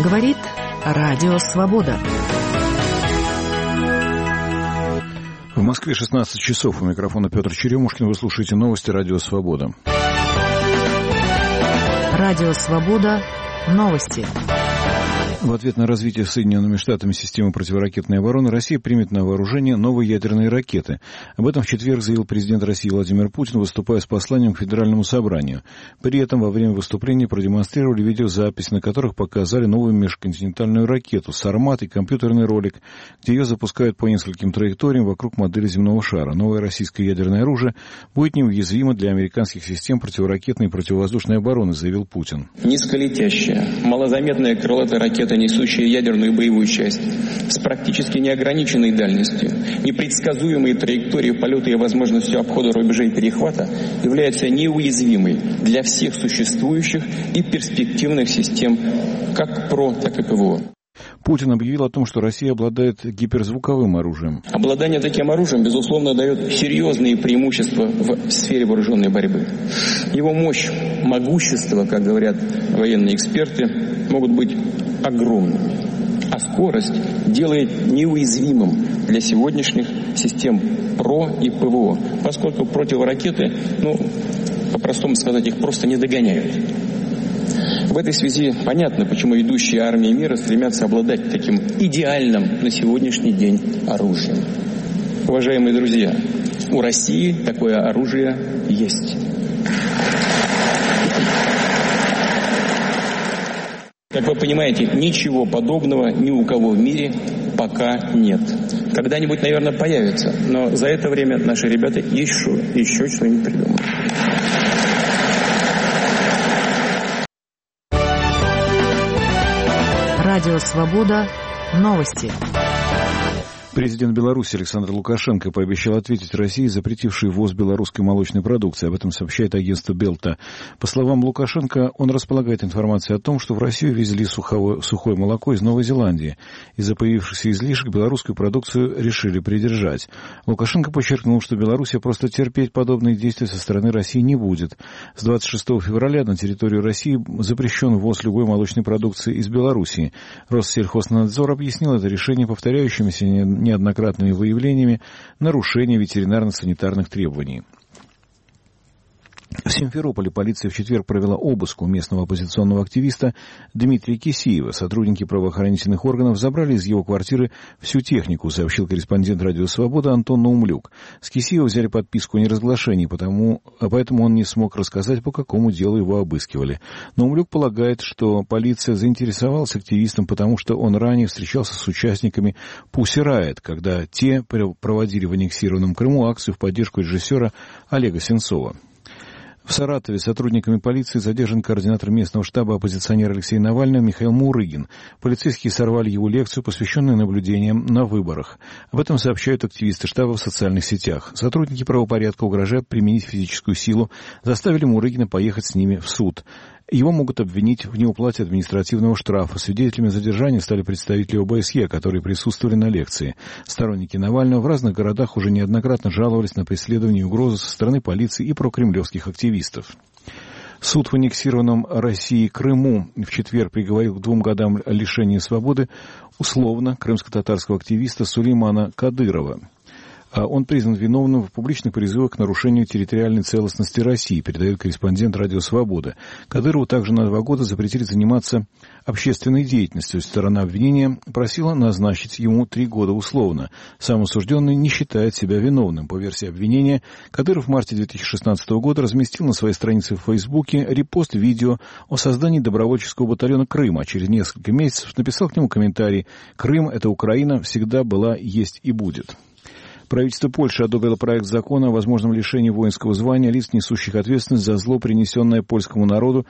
Говорит Радио Свобода. В Москве 16 часов. У микрофона Петр Черемушкин. Вы слушаете новости Радио Свобода. Радио Свобода. Новости. В ответ на развитие Соединенными Штатами системы противоракетной обороны Россия примет на вооружение новые ядерные ракеты. Об этом в четверг заявил президент России Владимир Путин, выступая с посланием к Федеральному собранию. При этом во время выступления продемонстрировали видеозапись, на которых показали новую межконтинентальную ракету «Сармат» и компьютерный ролик, где ее запускают по нескольким траекториям вокруг модели земного шара. Новое российское ядерное оружие будет неуязвимо для американских систем противоракетной и противовоздушной обороны, заявил Путин. Низколетящая, малозаметная крылатая ракета, несущая ядерную боевую часть, с практически неограниченной дальностью, непредсказуемой траекторией полета и возможностью обхода рубежей перехвата, является неуязвимой для всех существующих и перспективных систем, как ПРО, так и ПВО. Путин объявил о том, что Россия обладает гиперзвуковым оружием. Обладание таким оружием, безусловно, дает серьезные преимущества в сфере вооруженной борьбы. Его мощь, могущество, как говорят военные эксперты, могут быть огромными. А скорость делает неуязвимым для сегодняшних систем ПРО и ПВО, поскольку противоракеты, по-простому сказать, их просто не догоняют. В этой связи понятно, почему ведущие армии мира стремятся обладать таким идеальным на сегодняшний день оружием. Уважаемые друзья, у России такое оружие есть. Как вы понимаете, ничего подобного ни у кого в мире пока нет. Когда-нибудь, наверное, появится, но за это время наши ребята еще что-нибудь придумают. Радио Свобода. Новости. Президент Беларуси Александр Лукашенко пообещал ответить России, запретившей ввоз белорусской молочной продукции. Об этом сообщает агентство Белта. По словам Лукашенко, он располагает информацией о том, что в Россию везли сухое молоко из Новой Зеландии. Из-за появившихся излишек белорусскую продукцию решили придержать. Лукашенко подчеркнул, что Белоруссия просто терпеть подобные действия со стороны России не будет. С 26 февраля на территорию России запрещен ввоз любой молочной продукции из Белоруссии. Россельхознадзор объяснил это решение повторяющимися неоднократными выявлениями нарушения ветеринарно-санитарных требований. В Симферополе полиция в четверг провела обыск у местного оппозиционного активиста Дмитрия Кисеева. Сотрудники правоохранительных органов забрали из его квартиры всю технику, сообщил корреспондент «Радио Свобода» Антон Наумлюк. С Кисеева взяли подписку о неразглашении, поэтому он не смог рассказать, по какому делу его обыскивали. Наумлюк полагает, что полиция заинтересовалась активистом, потому что он ранее встречался с участниками Pussy Riot, когда те проводили в аннексированном Крыму акцию в поддержку режиссера Олега Сенцова. В Саратове сотрудниками полиции задержан координатор местного штаба оппозиционера Алексея Навального Михаил Мурыгин. Полицейские сорвали его лекцию, посвященную наблюдениям на выборах. Об этом сообщают активисты штаба в социальных сетях. Сотрудники правопорядка, угрожая применить физическую силу, заставили Мурыгина поехать с ними в суд. Его могут обвинить в неуплате административного штрафа. Свидетелями задержания стали представители ОБСЕ, которые присутствовали на лекции. Сторонники Навального в разных городах уже неоднократно жаловались на преследование и угрозы со стороны полиции и прокремлевских активистов. Суд в аннексированном России Крыму в четверг приговорил к 2 годам лишения свободы условно крымско-татарского активиста Сулеймана Кадырова. Он признан виновным в публичных призывах к нарушению территориальной целостности России, передает корреспондент «Радио Свобода». Кадырову также на 2 года запретили заниматься общественной деятельностью. Сторона обвинения просила назначить ему 3 года условно. Сам осужденный не считает себя виновным. По версии обвинения, Кадыров в марте 2016 года разместил на своей странице в Фейсбуке репост видео о создании добровольческого батальона Крыма. Через несколько месяцев написал к нему комментарий: «Крым – это Украина, всегда была, есть и будет». Правительство Польши одобрило проект закона о возможном лишении воинского звания лиц, несущих ответственность за зло, принесенное польскому народу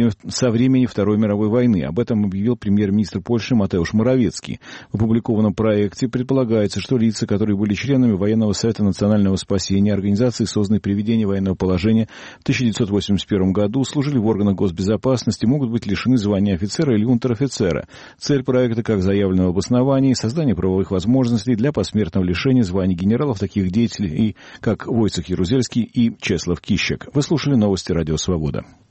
со времени Второй мировой войны. Об этом объявил премьер-министр Польши Матеуш Моравецкий. В опубликованном проекте предполагается, что лица, которые были членами Военного совета национального спасения, организации, созданной при введении военного положения в 1981 году, служили в органах госбезопасности, могут быть лишены звания офицера или унтер-офицера. Цель проекта, как заявлено в обосновании, создание правовых возможностей для посмертного лишения званий генералов таких деятелей, как Войцех Ярузельский и Чеслав Кищак. Вы слушали новости «Радио Свобода».